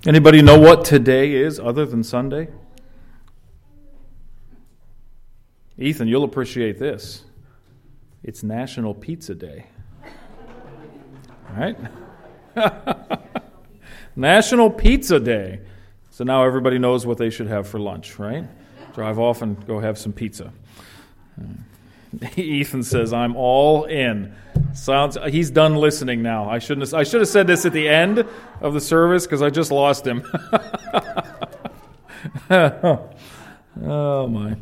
Anybody know what today is other than Sunday? Ethan, you'll appreciate this. It's National Pizza Day. All right? National Pizza Day. So now everybody knows what they should have for lunch, right? Drive off and go have some pizza. Ethan says, I'm all in. He's done listening now. I should have said this at the end of the service because I just lost him. Oh my.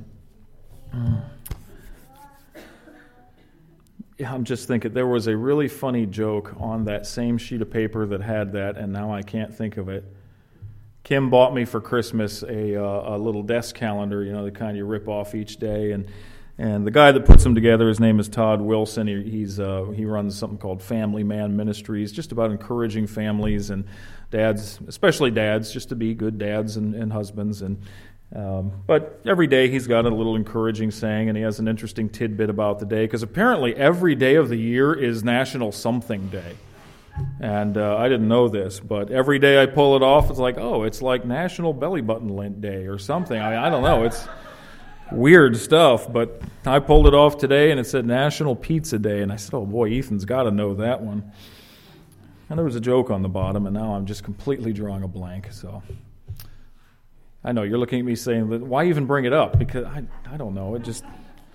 Yeah, I'm just thinking there was a really funny joke on that same sheet of paper that had that, and now I can't think of it. Kim bought me for Christmas a little desk calendar, the kind you rip off each day, and the guy that puts them together, his name is Todd Wilson. He runs something called Family Man Ministries, just about encouraging families and dads, especially dads, just to be good dads and husbands. But every day he's got a little encouraging saying, and he has an interesting tidbit about the day, because apparently every day of the year is National Something Day. And I didn't know this, but every day I pull it off, it's like National Belly Button Day or something. I don't know. It's weird stuff, but I pulled it off today, and it said National Pizza Day, and I said, oh boy, Ethan's got to know that one. And there was a joke on the bottom, and now I'm just completely drawing a blank, so I know you're looking at me saying, why even bring it up? Because I don't know. It just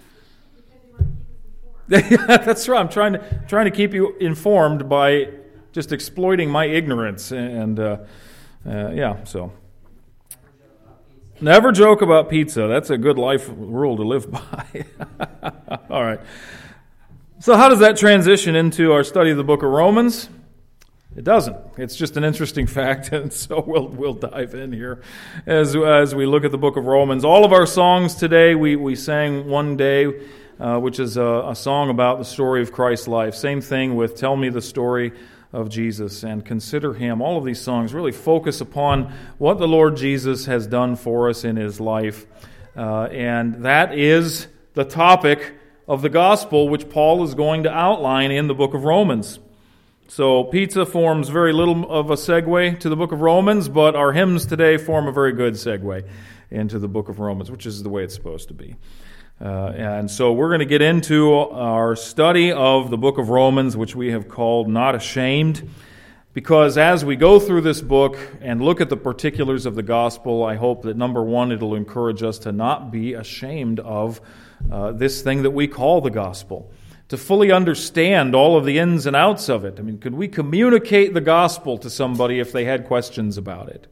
that's right. I'm trying to keep you informed by just exploiting my ignorance, and so never joke about pizza. That's a good life rule to live by. All right. So how does that transition into our study of the book of Romans? It doesn't. It's just an interesting fact, and so we'll dive in here as we look at the book of Romans. All of our songs today, we sang one day, which is a song about the story of Christ's life. Same thing with Tell Me the Story of Jesus and Consider Him. All of these songs really focus upon what the Lord Jesus has done for us in His life, and that is the topic of the gospel which Paul is going to outline in the book of Romans. So pizza forms very little of a segue to the book of Romans, but our hymns today form a very good segue into the book of Romans, which is the way it's supposed to be. And so we're going to get into our study of the book of Romans, which we have called Not Ashamed, because as we go through this book and look at the particulars of the gospel, I hope that, number one, it'll encourage us to not be ashamed of this thing that we call the gospel, to fully understand all of the ins and outs of it. I mean, could we communicate the gospel to somebody if they had questions about it?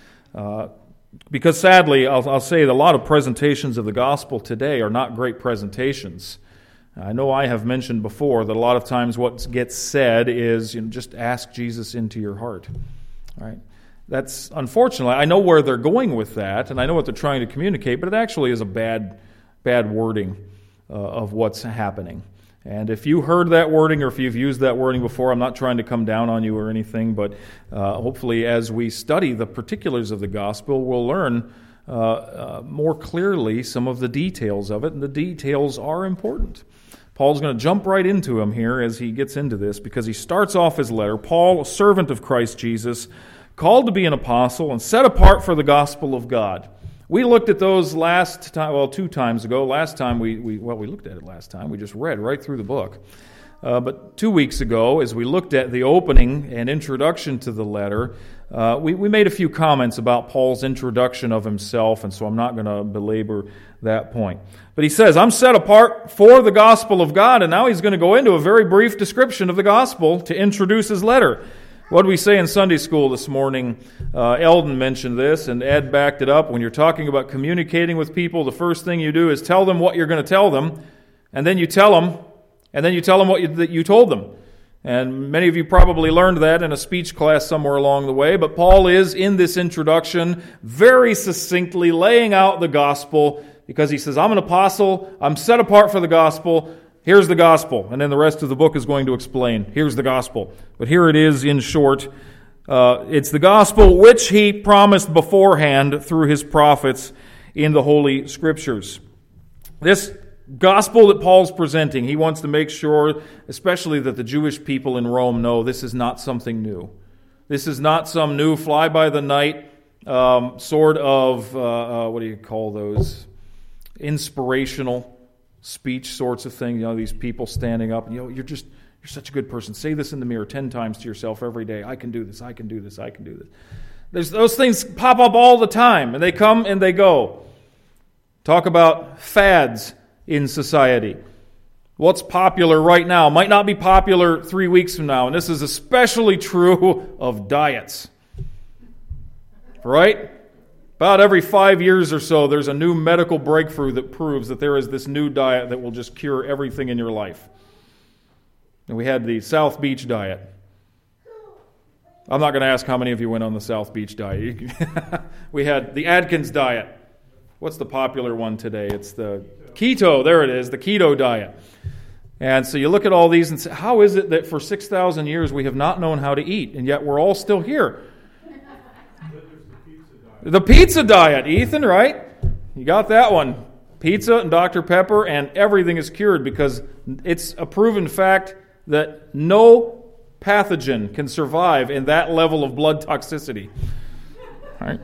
Because sadly, I'll say that a lot of presentations of the gospel today are not great presentations. I know I have mentioned before that a lot of times what gets said is, just ask Jesus into your heart. All right? That's, unfortunately, I know where they're going with that, and I know what they're trying to communicate, but it actually is a bad wording of what's happening. And if you heard that wording or if you've used that wording before, I'm not trying to come down on you or anything, but hopefully as we study the particulars of the gospel, we'll learn more clearly some of the details of it, and the details are important. Paul's going to jump right into them here as he gets into this, because he starts off his letter, Paul, a servant of Christ Jesus, called to be an apostle and set apart for the gospel of God. We looked at those last time, 2 times ago. Last time we looked at it last time. We just read right through the book. But 2 weeks ago, as we looked at the opening and introduction to the letter, we made a few comments about Paul's introduction of himself, and so I'm not going to belabor that point. But he says, I'm set apart for the gospel of God, and now he's going to go into a very brief description of the gospel to introduce his letter. What did we say in Sunday school this morning? Eldon mentioned this, and Ed backed it up. When you're talking about communicating with people, the first thing you do is tell them what you're going to tell them, and then you tell them what you told them. And many of you probably learned that in a speech class somewhere along the way, but Paul is, in this introduction, very succinctly laying out the gospel, because he says, I'm an apostle, I'm set apart for the gospel, here's the gospel. And then the rest of the book is going to explain, here's the gospel. But here it is in short. It's the gospel which he promised beforehand through his prophets in the Holy Scriptures. This gospel that Paul's presenting, he wants to make sure, especially that the Jewish people in Rome know this is not something new. This is not some new fly-by-the-night sort of, what do you call those, inspirational speech sorts of thing. These people standing up, you're such a good person. Say this in the mirror 10 times to yourself every day. I can do this, I can do this, I can do this. Those things pop up all the time, and they come and they go. Talk about fads in society. What's popular right now might not be popular 3 weeks from now, and this is especially true of diets. Right? About every 5 years or so, there's a new medical breakthrough that proves that there is this new diet that will just cure everything in your life. And we had the South Beach diet. I'm not going to ask how many of you went on the South Beach diet. We had the Atkins diet. What's the popular one today? It's the keto. There it is, the keto diet. And so you look at all these and say, how is it that for 6,000 years we have not known how to eat, and yet we're all still here? The pizza diet, Ethan, right? You got that one. Pizza and Dr. Pepper, and everything is cured because it's a proven fact that no pathogen can survive in that level of blood toxicity. All right?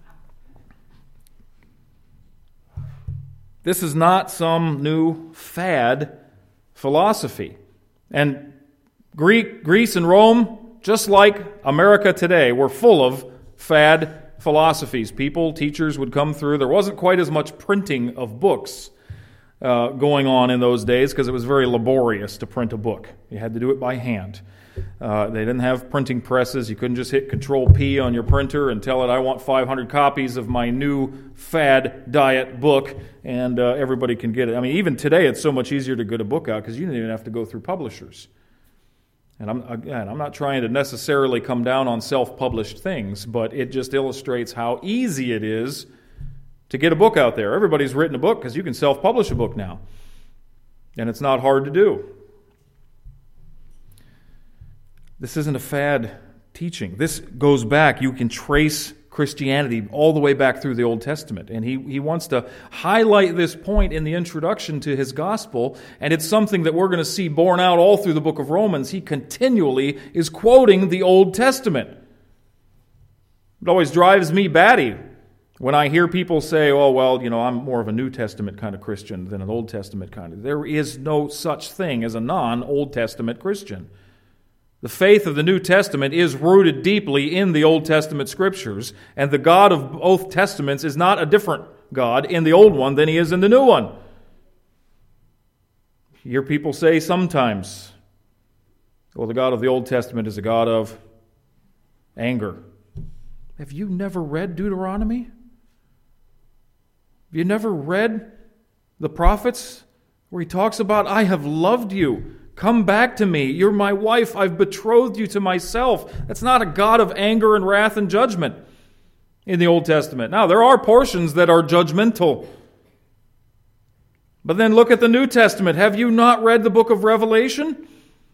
This is not some new fad philosophy. And Greece and Rome, just like America today, were full of fad philosophies. Teachers would come through. There wasn't quite as much printing of books going on in those days because it was very laborious to print a book. You had to do it by hand. They didn't have printing presses. You couldn't just hit Control-P on your printer and tell it, I want 500 copies of my new fad diet book, and everybody can get it. I mean, even today, it's so much easier to get a book out because you don't even have to go through publishers. And I'm not trying to necessarily come down on self-published things, but it just illustrates how easy it is to get a book out there. Everybody's written a book because you can self-publish a book now. And it's not hard to do. This isn't a fad teaching. This goes back. You can trace Christianity all the way back through the Old Testament. And he wants to highlight this point in the introduction to his gospel, and it's something that we're going to see borne out all through the book of Romans. He continually is quoting the Old Testament. It always drives me batty when I hear people say, oh, well, I'm more of a New Testament kind of Christian than an Old Testament kind of. There is no such thing as a non-Old Testament Christian. The faith of the New Testament is rooted deeply in the Old Testament Scriptures, and the God of both Testaments is not a different God in the old one than he is in the new one. You hear people say sometimes, well, the God of the Old Testament is a God of anger. Have you never read Deuteronomy? Have you never read the prophets where he talks about, I have loved you. Come back to me. You're my wife. I've betrothed you to myself. That's not a God of anger and wrath and judgment in the Old Testament. Now, there are portions that are judgmental. But then look at the New Testament. Have you not read the book of Revelation?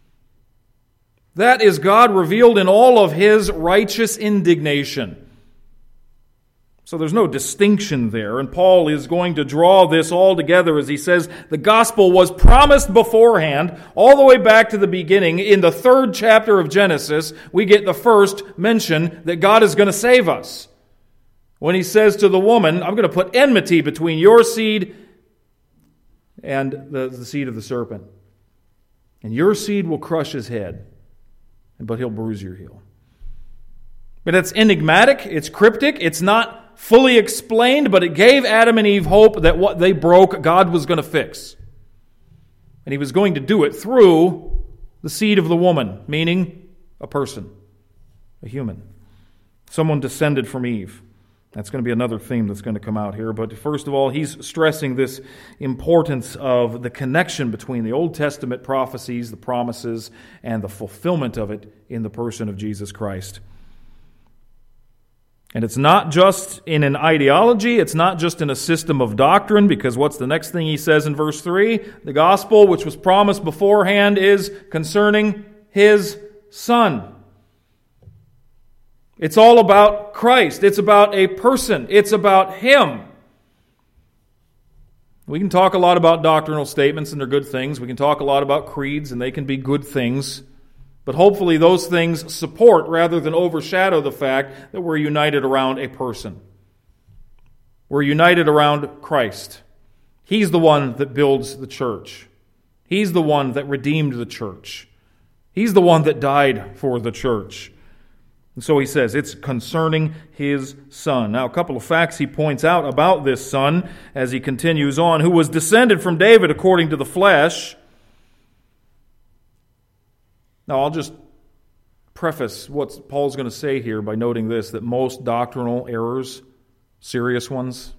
That is God revealed in all of his righteous indignation. So there's no distinction there. And Paul is going to draw this all together as he says the gospel was promised beforehand all the way back to the beginning. In the 3rd chapter of Genesis, we get the first mention that God is going to save us. When he says to the woman, I'm going to put enmity between your seed and the seed of the serpent. And your seed will crush his head, but he'll bruise your heel. But it's enigmatic, it's cryptic, it's not fully explained, but it gave Adam and Eve hope that what they broke, God was going to fix. And he was going to do it through the seed of the woman, meaning a person, a human. Someone descended from Eve. That's going to be another theme that's going to come out here. But first of all, he's stressing this importance of the connection between the Old Testament prophecies, the promises, and the fulfillment of it in the person of Jesus Christ. And it's not just in an ideology, it's not just in a system of doctrine, because what's the next thing he says in verse 3? The gospel, which was promised beforehand, is concerning his Son. It's all about Christ. It's about a person. It's about him. We can talk a lot about doctrinal statements, and they're good things. We can talk a lot about creeds, and they can be good things. But hopefully those things support rather than overshadow the fact that we're united around a person. We're united around Christ. He's the one that builds the church. He's the one that redeemed the church. He's the one that died for the church. And so he says it's concerning his Son. Now, a couple of facts he points out about this Son as he continues on, who was descended from David according to the flesh. Now, I'll just preface what Paul's going to say here by noting this, that most doctrinal errors, serious ones,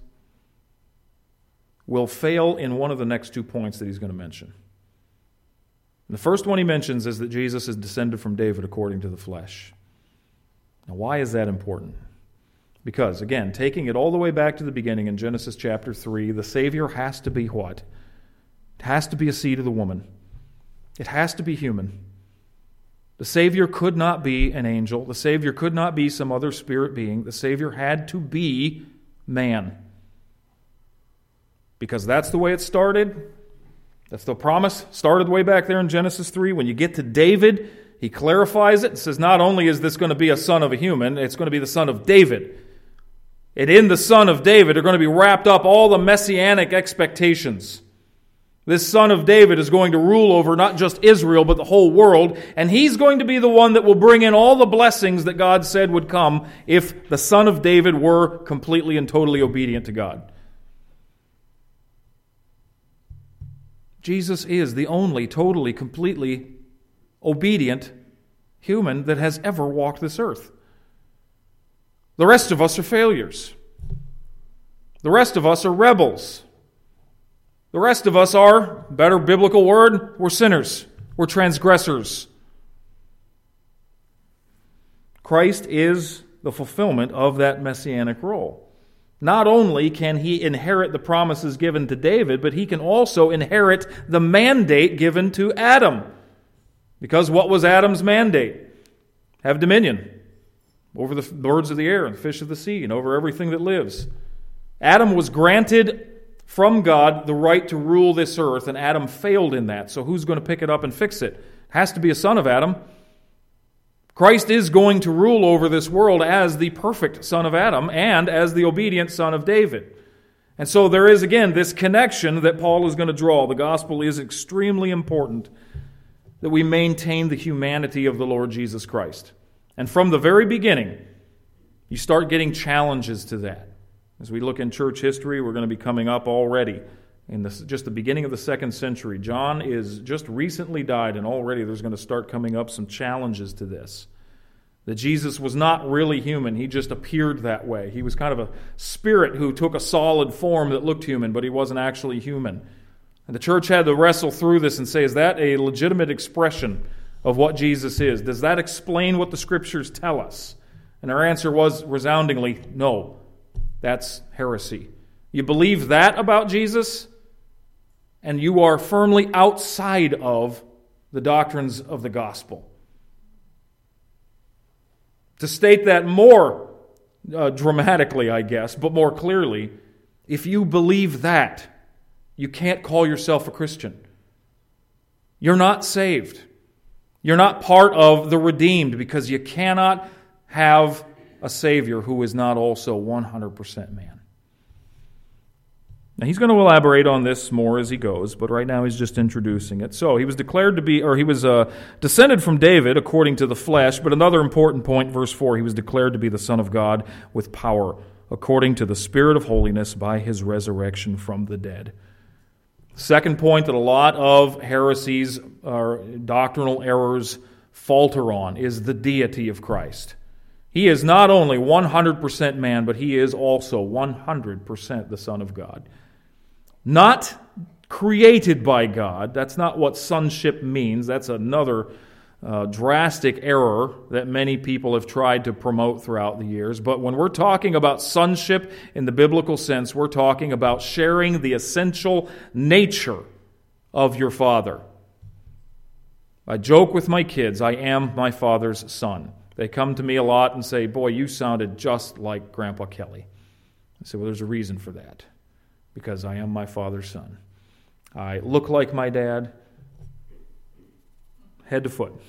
will fail in one of the next 2 points that he's going to mention. The first one he mentions is that Jesus is descended from David according to the flesh. Now, why is that important? Because, again, taking it all the way back to the beginning in Genesis chapter 3, the Savior has to be what? It has to be a seed of the woman. It has to be human. The Savior could not be an angel. The Savior could not be some other spirit being. The Savior had to be man. Because that's the way it started. That's the promise. Started way back there in Genesis 3. When you get to David, he clarifies it and says, not only is this going to be a son of a human, it's going to be the son of David. And in the son of David are going to be wrapped up all the messianic expectations. This son of David is going to rule over not just Israel, but the whole world. And he's going to be the one that will bring in all the blessings that God said would come if the son of David were completely and totally obedient to God. Jesus is the only totally, completely obedient human that has ever walked this earth. The rest of us are failures. The rest of us are rebels. The rest of us are, better biblical word, we're sinners. We're transgressors. Christ is the fulfillment of that messianic role. Not only can he inherit the promises given to David, but he can also inherit the mandate given to Adam. Because what was Adam's mandate? Have dominion over the birds of the air and the fish of the sea and over everything that lives. Adam was granted from God the right to rule this earth, and Adam failed in that. So who's going to pick it up and fix it? It has to be a son of Adam. Christ is going to rule over this world as the perfect son of Adam and as the obedient son of David. And so there is, again, this connection that Paul is going to draw. The gospel is extremely important that we maintain the humanity of the Lord Jesus Christ. And from the very beginning, you start getting challenges to that. As we look in church history, we're going to be coming up already in just the beginning of the 2nd century. John is just recently died, and already there's going to start coming up some challenges to this. That Jesus was not really human. He just appeared that way. He was kind of a spirit who took a solid form that looked human, but he wasn't actually human. And the church had to wrestle through this and say, is that a legitimate expression of what Jesus is? Does that explain what the Scriptures tell us? And our answer was resoundingly, no. That's heresy. You believe that about Jesus, and you are firmly outside of the doctrines of the gospel. To state that more dramatically, I guess, but more clearly, if you believe that, you can't call yourself a Christian. You're not saved. You're not part of the redeemed, because you cannot have a Savior who is not also 100% man. Now, he's going to elaborate on this more as he goes, but right now he's just introducing it. So, he was declared to be, or he was descended from David according to the flesh, but another important point, verse 4, he was declared to be the Son of God with power, according to the Spirit of holiness by his resurrection from the dead. Second point that a lot of heresies or doctrinal errors falter on is the deity of Christ. He is not only 100% man, but he is also 100% the Son of God. Not created by God. That's not what sonship means. That's another drastic error that many people have tried to promote throughout the years. But when we're talking about sonship in the biblical sense, we're talking about sharing the essential nature of your Father. I joke with my kids, I am my Father's son. They come to me a lot and say, boy, you sounded just like Grandpa Kelly. I say, well, there's a reason for that. Because I am my Father's son. I look like my dad, head to foot.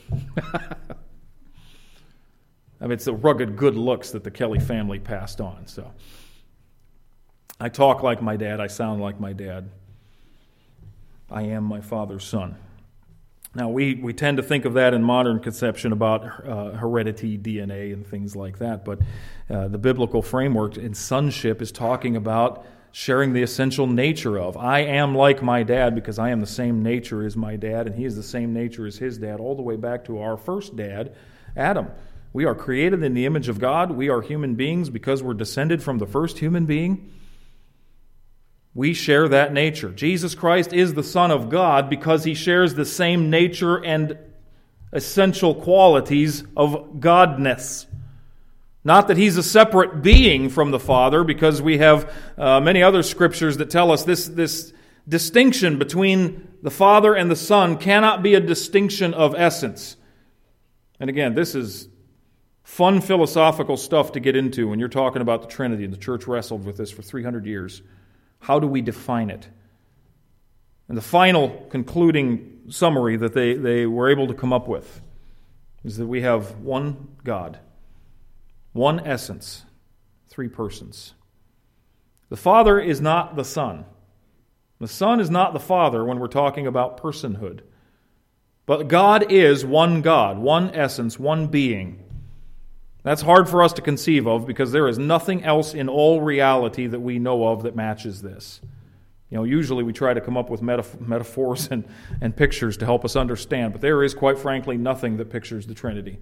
I mean, it's the rugged good looks that the Kelly family passed on. So I talk like my dad. I sound like my dad. I am my father's son. Now, we tend to think of that in modern conception about heredity, DNA, and things like that. But the biblical framework in sonship is talking about sharing the essential nature of. I am like my dad because I am the same nature as my dad, and he is the same nature as his dad, all the way back to our first dad, Adam. We are created in the image of God. We are human beings because we're descended from the first human being. We share that nature. Jesus Christ is the Son of God because he shares the same nature and essential qualities of godness. Not that he's a separate being from the Father, because we have many other scriptures that tell us this distinction between the Father and the Son cannot be a distinction of essence. And again, this is fun philosophical stuff to get into when you're talking about the Trinity, and the church wrestled with this for 300 years. How do we define it? And the final concluding summary that they were able to come up with is that we have one God, one essence, three persons. The Father is not the Son. The Son is not the Father when we're talking about personhood. But God is one God, one essence, one being. That's hard for us to conceive of because there is nothing else in all reality that we know of that matches this. Usually we try to come up with metaphors and pictures to help us understand, but there is, quite frankly, nothing that pictures the Trinity.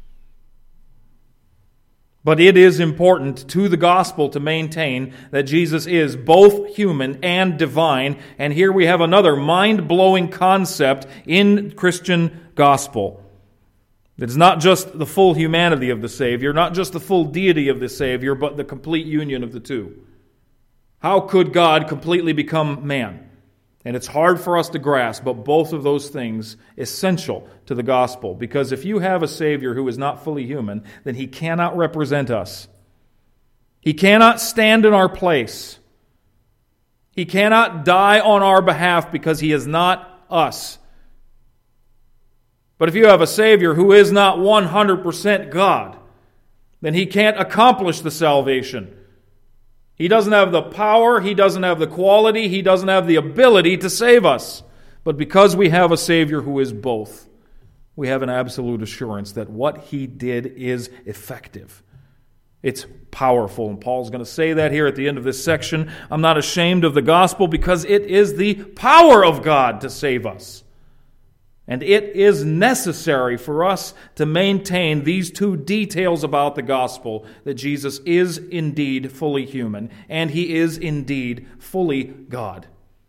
But it is important to the gospel to maintain that Jesus is both human and divine, and here we have another mind-blowing concept in Christian gospel. It's not just the full humanity of the Savior, not just the full deity of the Savior, but the complete union of the two. How could God completely become man? And it's hard for us to grasp, but both of those things essential to the gospel. Because if you have a Savior who is not fully human, then he cannot represent us. He cannot stand in our place. He cannot die on our behalf because he is not us. But if you have a Savior who is not 100% God, then he can't accomplish the salvation. He doesn't have the power, he doesn't have the quality, he doesn't have the ability to save us. But because we have a Savior who is both, we have an absolute assurance that what he did is effective. It's powerful. And Paul's going to say that here at the end of this section. I'm not ashamed of the gospel because it is the power of God to save us. And it is necessary for us to maintain these two details about the gospel, that Jesus is indeed fully human, and he is indeed fully God.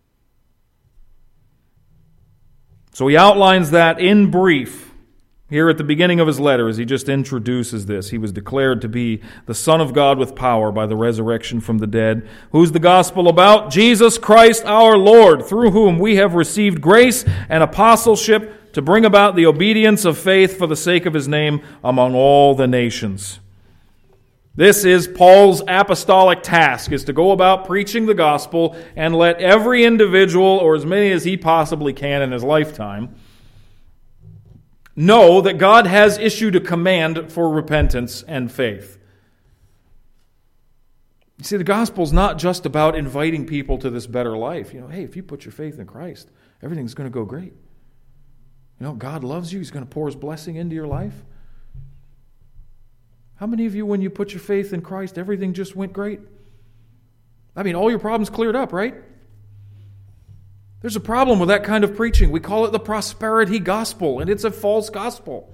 So he outlines that in brief here at the beginning of his letter as he just introduces this. He was declared to be the Son of God with power by the resurrection from the dead. Who's the gospel about? Jesus Christ our Lord, through whom we have received grace and apostleship to bring about the obedience of faith for the sake of his name among all the nations. This is Paul's apostolic task, is to go about preaching the gospel and let every individual, or as many as he possibly can in his lifetime, know that God has issued a command for repentance and faith. You see, the gospel is not just about inviting people to this better life. Hey, if you put your faith in Christ, everything's going to go great. God loves you. He's going to pour his blessing into your life. How many of you, when you put your faith in Christ, everything just went great? All your problems cleared up, right? There's a problem with that kind of preaching. We call it the prosperity gospel, and it's a false gospel.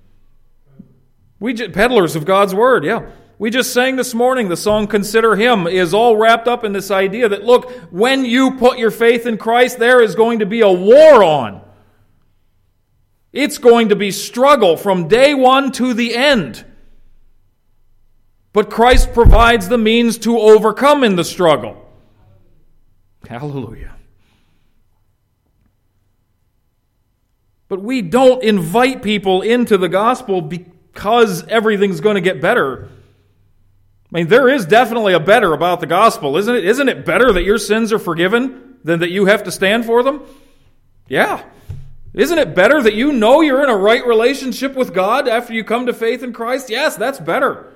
Peddlers of God's word, yeah. We just sang this morning, the song Consider Him is all wrapped up in this idea that, look, when you put your faith in Christ, there is going to be a war on. It's going to be struggle from day one to the end. But Christ provides the means to overcome in the struggle. Hallelujah. But we don't invite people into the gospel because everything's going to get better. There is definitely a better about the gospel, isn't it? Isn't it better that your sins are forgiven than that you have to stand for them? Yeah. Isn't it better that you know you're in a right relationship with God after you come to faith in Christ? Yes, that's better.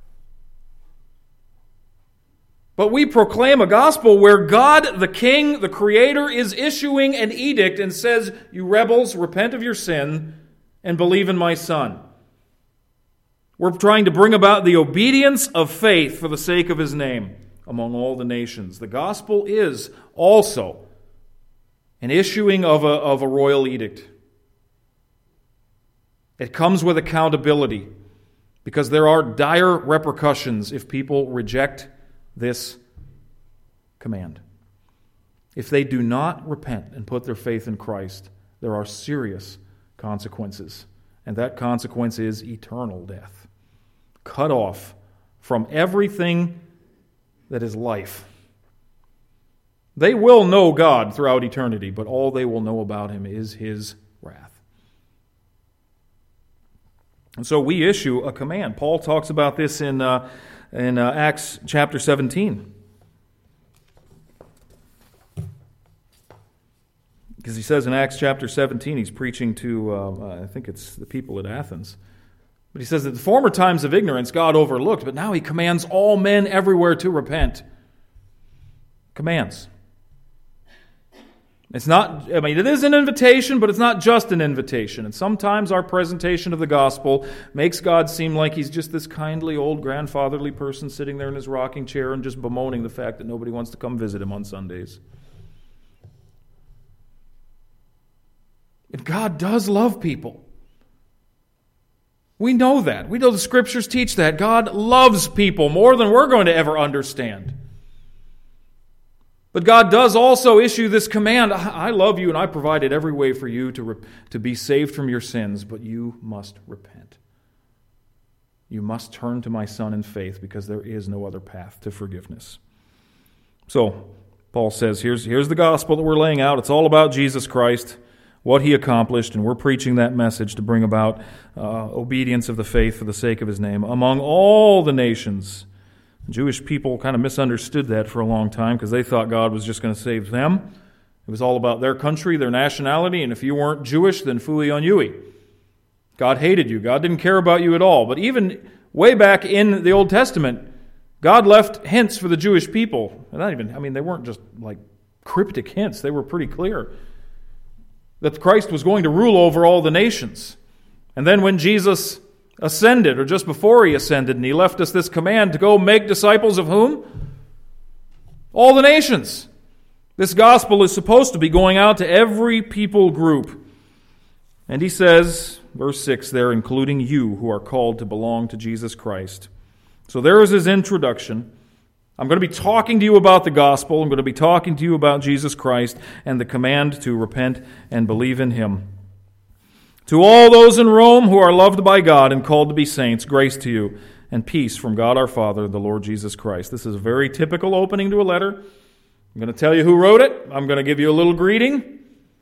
But we proclaim a gospel where God, the King, the Creator, is issuing an edict and says, you rebels, repent of your sin and believe in my Son. We're trying to bring about the obedience of faith for the sake of His name among all the nations. The gospel is also an issuing of a royal edict. It comes with accountability because there are dire repercussions if people reject this command. If they do not repent and put their faith in Christ, there are serious consequences. And that consequence is eternal death. Cut off from everything that is life. They will know God throughout eternity, but all they will know about Him is His wrath. And so we issue a command. Paul talks about this in Acts chapter 17. Because he says in Acts chapter 17, he's preaching to, I think it's the people at Athens. But he says that the former times of ignorance God overlooked, but now He commands all men everywhere to repent. Commands. It is an invitation, but it's not just an invitation. And sometimes our presentation of the gospel makes God seem like He's just this kindly old grandfatherly person sitting there in his rocking chair and just bemoaning the fact that nobody wants to come visit Him on Sundays. And God does love people. We know that. We know the Scriptures teach that. God loves people more than we're going to ever understand. But God does also issue this command. I love you and I provided every way for you to be saved from your sins, but you must repent. You must turn to my Son in faith because there is no other path to forgiveness. So, Paul says, here's the gospel that we're laying out. It's all about Jesus Christ, what He accomplished, and we're preaching that message to bring about obedience of the faith for the sake of His name among all the nations. Jewish people kind of misunderstood that for a long time because they thought God was just going to save them. It was all about their country, their nationality, and if you weren't Jewish, then phooey on you. God hated you. God didn't care about you at all. But even way back in the Old Testament, God left hints for the Jewish people. They weren't just like cryptic hints. They were pretty clear that Christ was going to rule over all the nations. And then when Jesus ascended, or just before He ascended, and He left us this command to go make disciples of whom? All the nations. This gospel is supposed to be going out to every people group. And He says, verse 6 there, including you who are called to belong to Jesus Christ. So there is His introduction. I'm going to be talking to you about the gospel. I'm going to be talking to you about Jesus Christ and the command to repent and believe in Him. To all those in Rome who are loved by God and called to be saints, grace to you and peace from God our Father, the Lord Jesus Christ. This is a very typical opening to a letter. I'm going to tell you who wrote it. I'm going to give you a little greeting.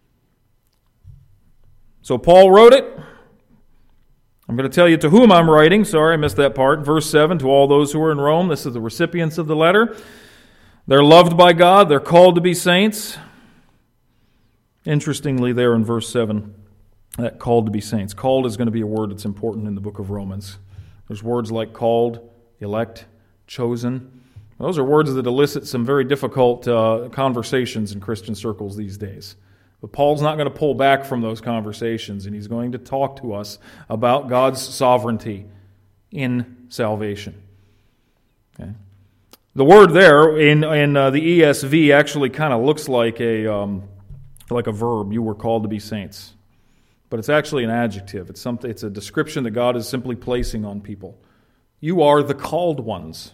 So Paul wrote it. I'm going to tell you to whom I'm writing. Sorry, I missed that part. Verse 7, to all those who are in Rome. This is the recipients of the letter. They're loved by God. They're called to be saints. Interestingly, there in verse 7, that called to be saints. Called is going to be a word that's important in the book of Romans. There's words like called, elect, chosen. Those are words that elicit some very difficult conversations in Christian circles these days. But Paul's not going to pull back from those conversations, and he's going to talk to us about God's sovereignty in salvation. Okay. The word there in the ESV actually kind of looks like a verb. You were called to be saints. But it's actually an adjective. It's a description that God is simply placing on people. You are the called ones.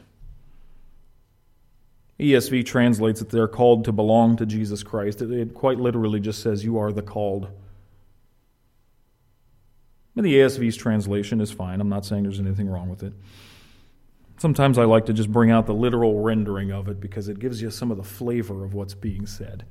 ESV translates that they're called to belong to Jesus Christ. It quite literally just says you are the called. And the ESV's translation is fine. I'm not saying there's anything wrong with it. Sometimes I like to just bring out the literal rendering of it because it gives you some of the flavor of what's being said.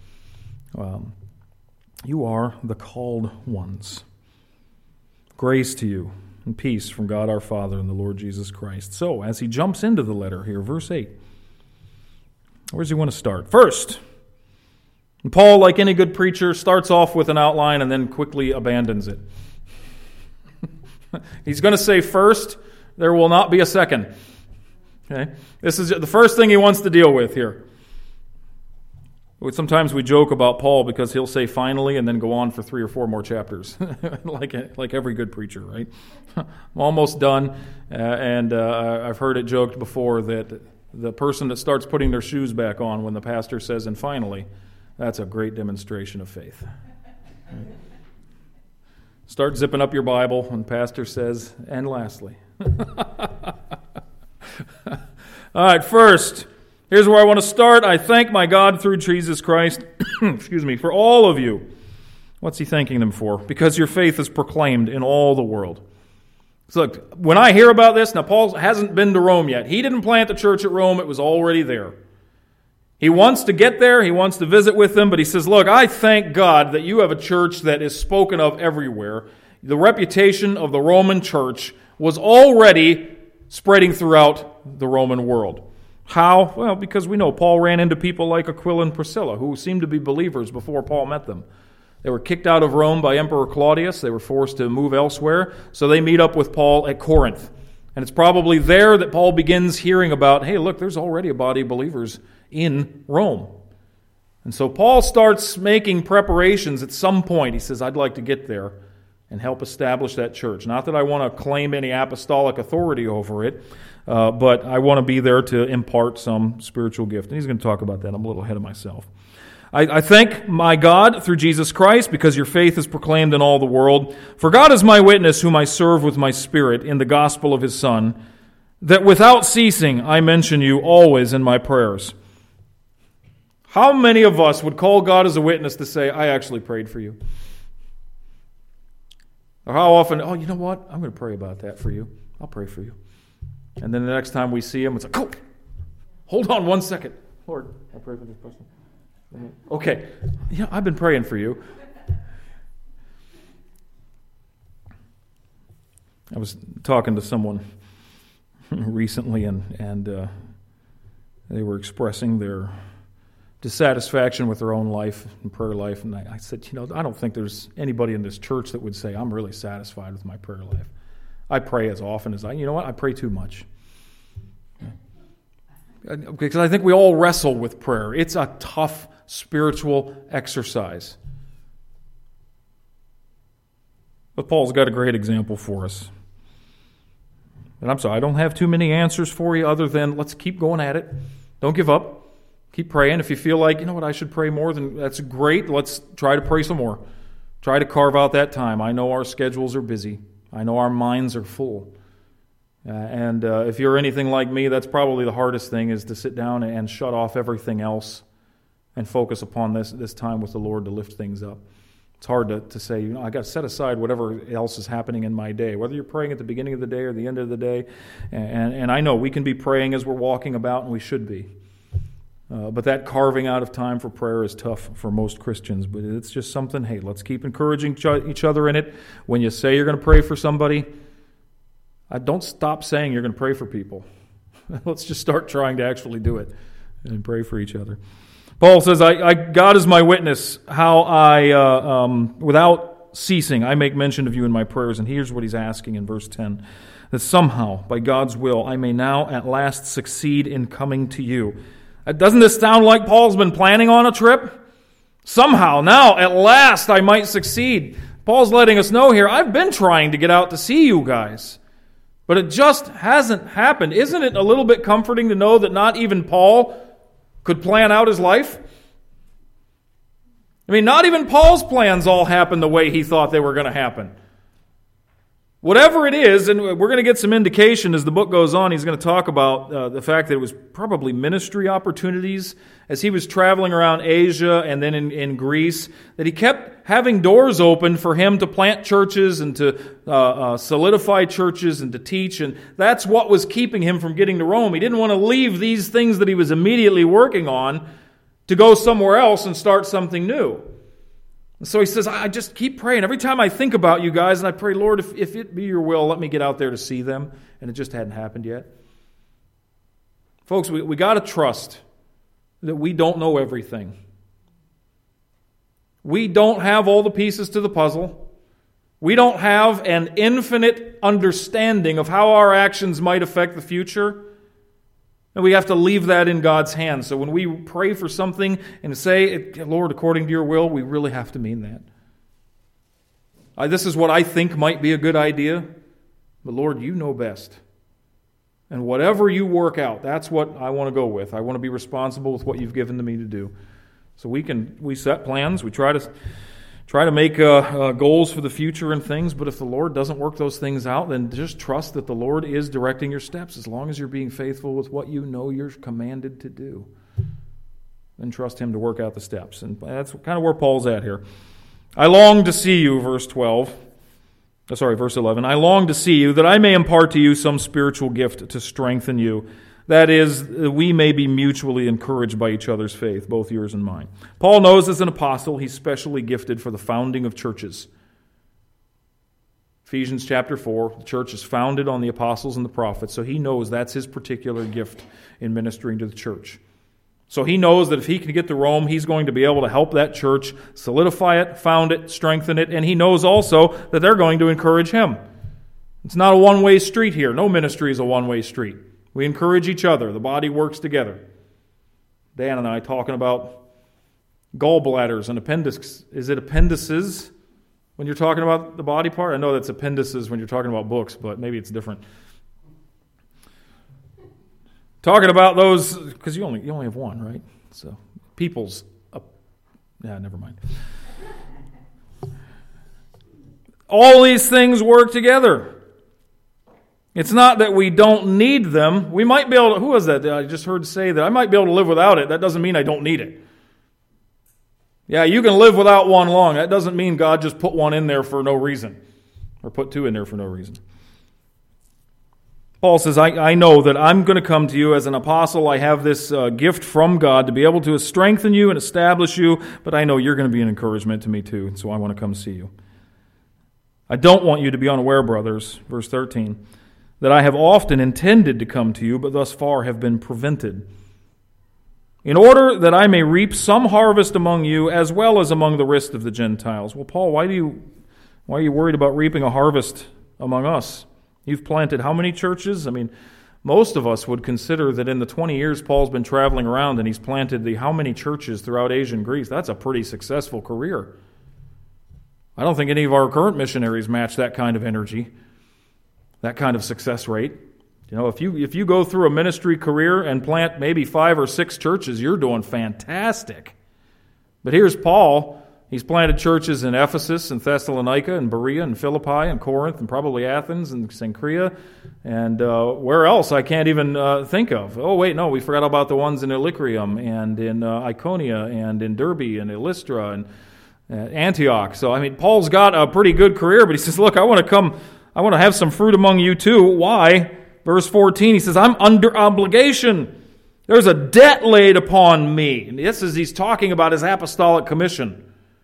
You are the called ones. Grace to you and peace from God our Father and the Lord Jesus Christ. So, as he jumps into the letter here, verse 8, where does he want to start? First, And Paul, like any good preacher, starts off with an outline and then quickly abandons it. He's going to say first, there will not be a second. Okay? This is the first thing he wants to deal with here. Sometimes we joke about Paul because he'll say finally and then go on for 3 or 4 more chapters, like every good preacher, right? I'm almost done, and I've heard it joked before that the person that starts putting their shoes back on when the pastor says, and finally, that's a great demonstration of faith. Right? Start zipping up your Bible when the pastor says, and lastly. All right, first, here's where I want to start. I thank my God through Jesus Christ, excuse me, for all of you. What's he thanking them for? Because your faith is proclaimed in all the world. So look, when I hear about this, now Paul hasn't been to Rome yet. He didn't plant the church at Rome. It was already there. He wants to get there. He wants to visit with them. But he says, look, I thank God that you have a church that is spoken of everywhere. The reputation of the Roman church was already spreading throughout the Roman world. How? Well, because we know Paul ran into people like Aquila and Priscilla, who seemed to be believers before Paul met them. They were kicked out of Rome by Emperor Claudius. They were forced to move elsewhere. So they meet up with Paul at Corinth. And it's probably there that Paul begins hearing about, hey, look, there's already a body of believers in Rome. And so Paul starts making preparations at some point. He says, I'd like to get there and help establish that church. Not that I want to claim any apostolic authority over it, but I want to be there to impart some spiritual gift. And he's going to talk about that. I'm a little ahead of myself. I thank my God through Jesus Christ because your faith is proclaimed in all the world. For God is my witness, whom I serve with my spirit in the gospel of his Son, that without ceasing I mention you always in my prayers. How many of us would call God as a witness to say, I actually prayed for you? Or how often, oh, you know what? I'm going to pray about that for you. I'll pray for you. And then the next time we see him, it's like, oh, hold on 1 second. Lord, I pray for this person. Okay, yeah, I've been praying for you. I was talking to someone recently, and they were expressing their dissatisfaction with their own life and prayer life. And I said, I don't think there's anybody in this church that would say, I'm really satisfied with my prayer life. I pray as often as I pray too much. Because I think we all wrestle with prayer. It's a tough spiritual exercise. But Paul's got a great example for us. And I'm sorry, I don't have too many answers for you other than let's keep going at it. Don't give up. Keep praying. If you feel like, I should pray more, then that's great. Let's try to pray some more. Try to carve out that time. I know our schedules are busy. I know our minds are full. And if you're anything like me, that's probably the hardest thing, is to sit down and shut off everything else and focus upon this time with the Lord to lift things up. It's hard to say, I got to set aside whatever else is happening in my day, whether you're praying at the beginning of the day or the end of the day. And I know we can be praying as we're walking about, and we should be. But that carving out of time for prayer is tough for most Christians. But it's just something, hey, let's keep encouraging each other in it. When you say you're going to pray for somebody, don't stop saying you're going to pray for people. Let's just start trying to actually do it and pray for each other. Paul says, God is my witness, how I, without ceasing, I make mention of you in my prayers. And here's what he's asking in verse 10, that somehow, by God's will, I may now at last succeed in coming to you. Doesn't this sound like Paul's been planning on a trip? Somehow, now, at last, I might succeed. Paul's letting us know here, I've been trying to get out to see you guys, but it just hasn't happened. Isn't it a little bit comforting to know that not even Paul could plan out his life? I mean, not even Paul's plans all happened the way he thought they were going to happen. Whatever it is, and we're going to get some indication as the book goes on, he's going to talk about the fact that it was probably ministry opportunities as he was traveling around Asia and then in Greece, that he kept having doors open for him to plant churches and to solidify churches and to teach, and that's what was keeping him from getting to Rome. He didn't want to leave these things that he was immediately working on to go somewhere else and start something new. And so he says, I just keep praying. Every time I think about you guys, and I pray, Lord, if it be your will, let me get out there to see them. And it just hadn't happened yet. Folks, we got to trust that we don't know everything. We don't have all the pieces to the puzzle. We don't have an infinite understanding of how our actions might affect the future. And we have to leave that in God's hands. So when we pray for something and say, Lord, according to your will, we really have to mean that. This is what I think might be a good idea. But Lord, you know best. And whatever you work out, that's what I want to go with. I want to be responsible with what you've given to me to do. So we set plans. We try to make goals for the future and things. But if the Lord doesn't work those things out, then just trust that the Lord is directing your steps. As long as you're being faithful with what you know you're commanded to do, then trust Him to work out the steps. And that's kind of where Paul's at here. I long to see you, verse 11. I long to see you, that I may impart to you some spiritual gift to strengthen you. That is, we may be mutually encouraged by each other's faith, both yours and mine. Paul knows as an apostle he's specially gifted for the founding of churches. Ephesians chapter 4, the church is founded on the apostles and the prophets, so he knows that's his particular gift in ministering to the church. So he knows that if he can get to Rome, he's going to be able to help that church solidify it, found it, strengthen it, and he knows also that they're going to encourage him. It's not a one-way street here. No ministry is a one-way street. We encourage each other. The body works together. Dan and I talking about gallbladders and appendix. Is it appendices when you're talking about the body part? I know that's appendices when you're talking about books, but maybe it's different. Talking about those, because you only have one, right? So people's never mind. All these things work together. It's not that we don't need them. We might be able to, who was that I just heard say that? I might be able to live without it. That doesn't mean I don't need it. Yeah, you can live without one long. That doesn't mean God just put one in there for no reason. Or put two in there for no reason. Paul says, I know that I'm going to come to you as an apostle. I have this gift from God to be able to strengthen you and establish you, but I know you're going to be an encouragement to me too, so I want to come see you. I don't want you to be unaware, brothers, verse 13, that I have often intended to come to you, but thus far have been prevented, in order that I may reap some harvest among you as well as among the rest of the Gentiles. Well, Paul, why are you worried about reaping a harvest among us? You've planted how many churches? I mean, most of us would consider that in the 20 years Paul's been traveling around and he's planted how many churches throughout Asia and Greece. That's a pretty successful career. I don't think any of our current missionaries match that kind of energy, that kind of success rate. You know, if you go through a ministry career and plant maybe 5 or 6 churches, you're doing fantastic. But here's Paul. He's planted churches in Ephesus and Thessalonica and Berea and Philippi and Corinth and probably Athens and Cenchrea and where else I can't even think of. Oh, wait, no, we forgot about the ones in Illyricum and in Iconia and in Derbe and Lystra and Antioch. So, I mean, Paul's got a pretty good career, but he says, look, I want to have some fruit among you too. Why? Verse 14, he says, I'm under obligation. There's a debt laid upon me. And this is, he's talking about his apostolic commission.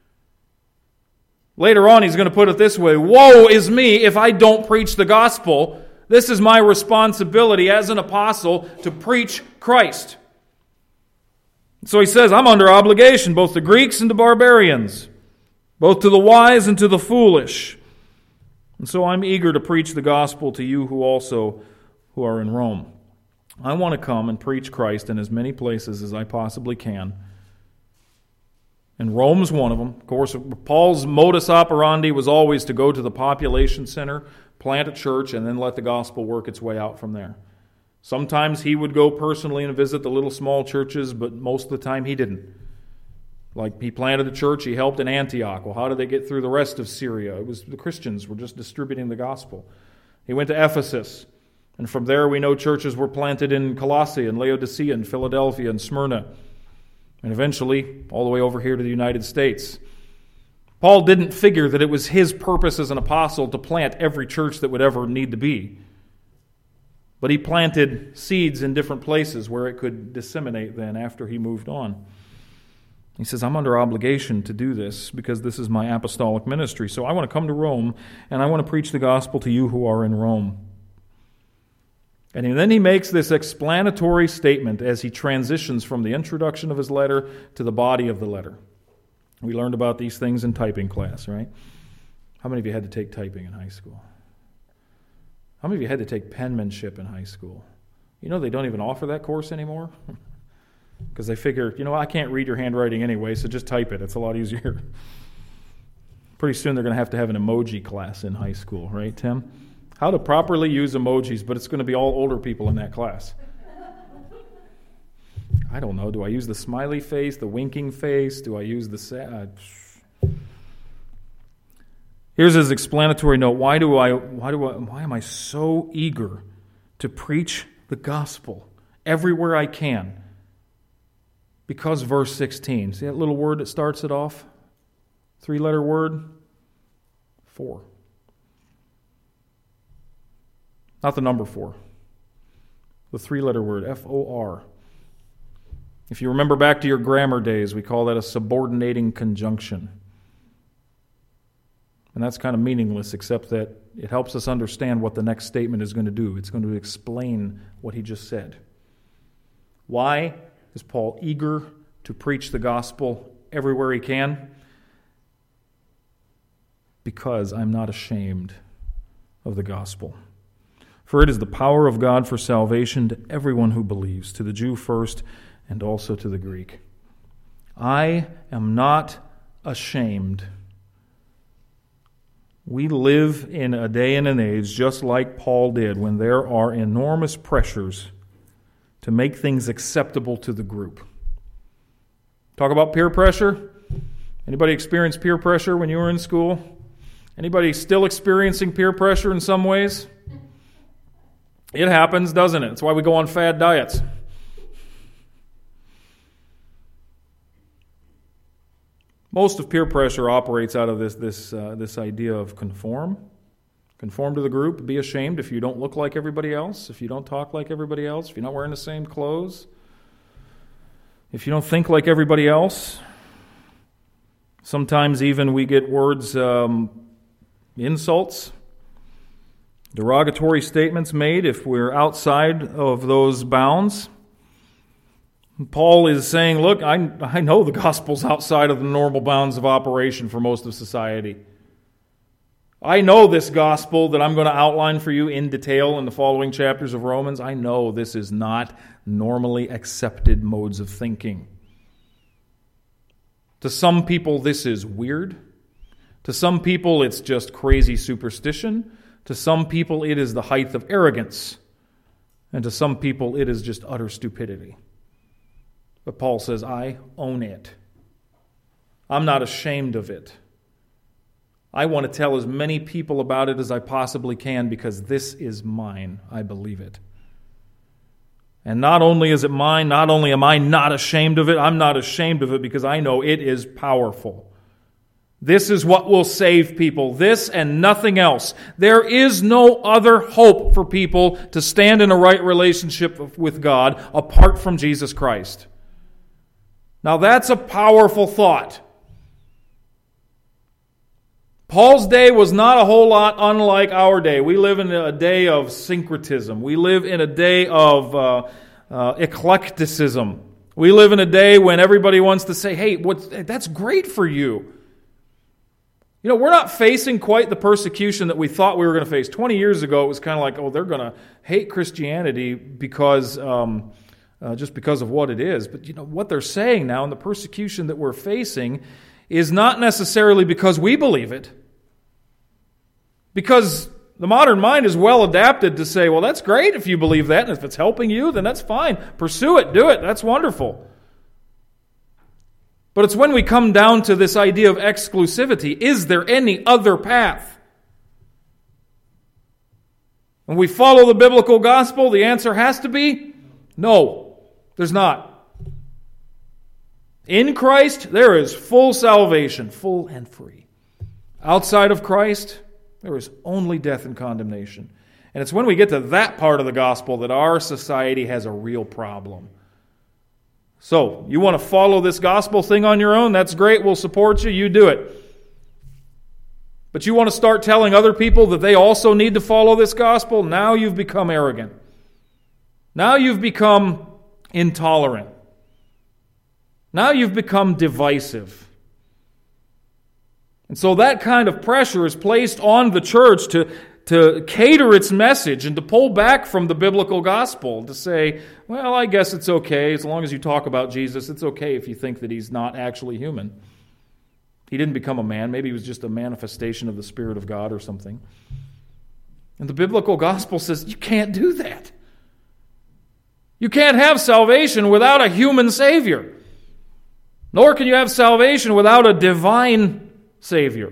Later on, he's going to put it this way, woe is me if I don't preach the gospel. This is my responsibility as an apostle to preach Christ. So he says, I'm under obligation, both to Greeks and to barbarians, both to the wise and to the foolish. And so I'm eager to preach the gospel to you who are in Rome. I want to come and preach Christ in as many places as I possibly can. And Rome's one of them. Of course, Paul's modus operandi was always to go to the population center, plant a church, and then let the gospel work its way out from there. Sometimes he would go personally and visit the little small churches, but most of the time he didn't. Like he planted a church, he helped in Antioch. Well, how did they get through the rest of Syria? It was the Christians were just distributing the gospel. He went to Ephesus, and from there we know churches were planted in Colossae and Laodicea and Philadelphia and Smyrna. And eventually, all the way over here to the United States. Paul didn't figure that it was his purpose as an apostle to plant every church that would ever need to be. But he planted seeds in different places where it could disseminate then after he moved on. He says, I'm under obligation to do this because this is my apostolic ministry. So I want to come to Rome and I want to preach the gospel to you who are in Rome. And then he makes this explanatory statement as he transitions from the introduction of his letter to the body of the letter. We learned about these things in typing class, right? How many of you had to take typing in high school? How many of you had to take penmanship in high school? You know they don't even offer that course anymore? Because they figure, I can't read your handwriting anyway, so just type it. It's a lot easier. Pretty soon they're going to have an emoji class in high school, right, Tim? How to properly use emojis, but it's going to be all older people in that class. I don't know. Do I use the smiley face, the winking face? Do I use the sad? Here's his explanatory note. Why am I so eager to preach the gospel everywhere I can? Because verse 16. See that little word that starts it off? 3-letter word? 4. Not the number 4. The 3-letter word, F-O-R. If you remember back to your grammar days, we call that a subordinating conjunction. And that's kind of meaningless, except that it helps us understand what the next statement is going to do. It's going to explain what he just said. Why is Paul eager to preach the gospel everywhere he can? Because I'm not ashamed of the gospel. For it is the power of God for salvation to everyone who believes, to the Jew first, and also to the Greek. I am not ashamed. We live in a day and an age, just like Paul did, when there are enormous pressures to make things acceptable to the group. Talk about peer pressure. Anybody experience peer pressure when you were in school? Anybody still experiencing peer pressure in some ways? It happens, doesn't it? That's why we go on fad diets. Most of peer pressure operates out of this idea of conform. Conform to the group. Be ashamed if you don't look like everybody else, if you don't talk like everybody else, if you're not wearing the same clothes, if you don't think like everybody else. Sometimes even we get words, insults, derogatory statements made if we're outside of those bounds. Paul is saying, look, I know the gospel's outside of the normal bounds of operation for most of society. I know this gospel that I'm going to outline for you in detail in the following chapters of Romans. I know this is not normally accepted modes of thinking. To some people, this is weird. To some people, it's just crazy superstition. To some people, it is the height of arrogance. And to some people, it is just utter stupidity. But Paul says, I own it. I'm not ashamed of it. I want to tell as many people about it as I possibly can because this is mine. I believe it. And not only is it mine, not only am I not ashamed of it, I'm not ashamed of it because I know it is powerful. This is what will save people. This and nothing else. There is no other hope for people to stand in a right relationship with God apart from Jesus Christ. Now that's a powerful thought. Paul's day was not a whole lot unlike our day. We live in a day of syncretism. We live in a day of eclecticism. We live in a day when everybody wants to say, hey, that's great for you. You know, we're not facing quite the persecution that we thought we were going to face. 20 years ago, it was kind of like, oh, they're going to hate Christianity because just because of what it is. But you know what they're saying now, and the persecution that we're facing is not necessarily because we believe it. Because the modern mind is well adapted to say, well, that's great if you believe that, and if it's helping you, then that's fine. Pursue it, do it, that's wonderful. But it's when we come down to this idea of exclusivity, is there any other path? When we follow the biblical gospel, the answer has to be no, there's not. In Christ, there is full salvation, full and free. Outside of Christ, there is only death and condemnation. And it's when we get to that part of the gospel that our society has a real problem. So, you want to follow this gospel thing on your own? That's great, we'll support you, you do it. But you want to start telling other people that they also need to follow this gospel? Now you've become arrogant. Now you've become intolerant. Now you've become divisive. And so that kind of pressure is placed on the church to cater its message and to pull back from the biblical gospel, to say, well, I guess it's okay. As long as you talk about Jesus, it's okay if you think that he's not actually human. He didn't become a man. Maybe he was just a manifestation of the Spirit of God or something. And the biblical gospel says you can't do that. You can't have salvation without a human Savior. Nor can you have salvation without a divine Savior.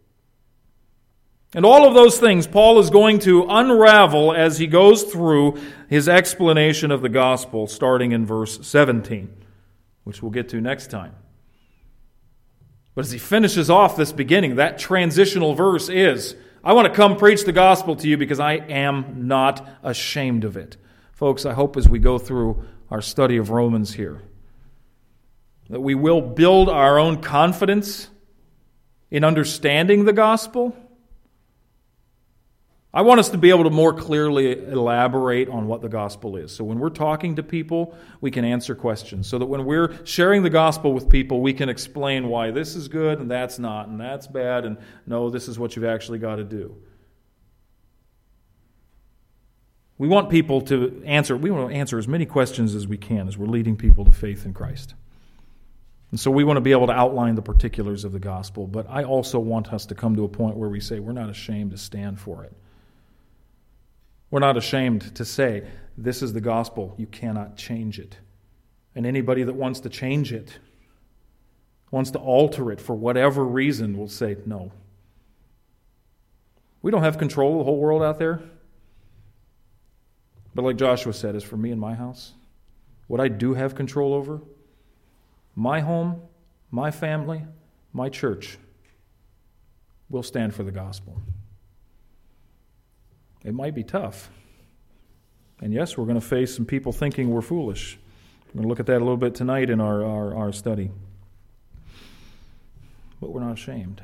And all of those things Paul is going to unravel as he goes through his explanation of the gospel, starting in verse 17, which we'll get to next time. But as he finishes off this beginning, that transitional verse is, I want to come preach the gospel to you because I am not ashamed of it. Folks, I hope as we go through our study of Romans here, that we will build our own confidence in understanding the gospel. I want us to be able to more clearly elaborate on what the gospel is. So when we're talking to people, we can answer questions. So that when we're sharing the gospel with people, we can explain why this is good and that's not, and that's bad, and no, this is what you've actually got to do. We want people to answer, we want to answer as many questions as we can as we're leading people to faith in Christ. And so we want to be able to outline the particulars of the gospel, but I also want us to come to a point where we say we're not ashamed to stand for it. We're not ashamed to say, this is the gospel, you cannot change it. And anybody that wants to change it, wants to alter it for whatever reason, will say, no. We don't have control of the whole world out there. But like Joshua said, as for me and my house, what I do have control over, my home, my family, my church, will stand for the gospel. It might be tough. And yes, we're going to face some people thinking we're foolish. We're going to look at that a little bit tonight in our study. But we're not ashamed.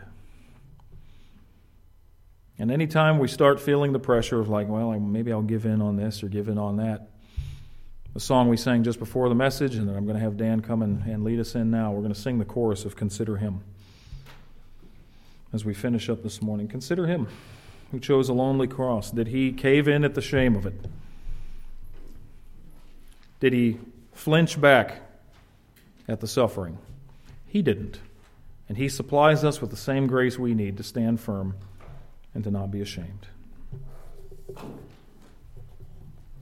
And anytime we start feeling the pressure of like, well, maybe I'll give in on this or give in on that. The song we sang just before the message, and I'm going to have Dan come and lead us in now. We're going to sing the chorus of Consider Him. As we finish up this morning, consider Him who chose a lonely cross. Did He cave in at the shame of it? Did He flinch back at the suffering? He didn't. And He supplies us with the same grace we need to stand firm and to not be ashamed.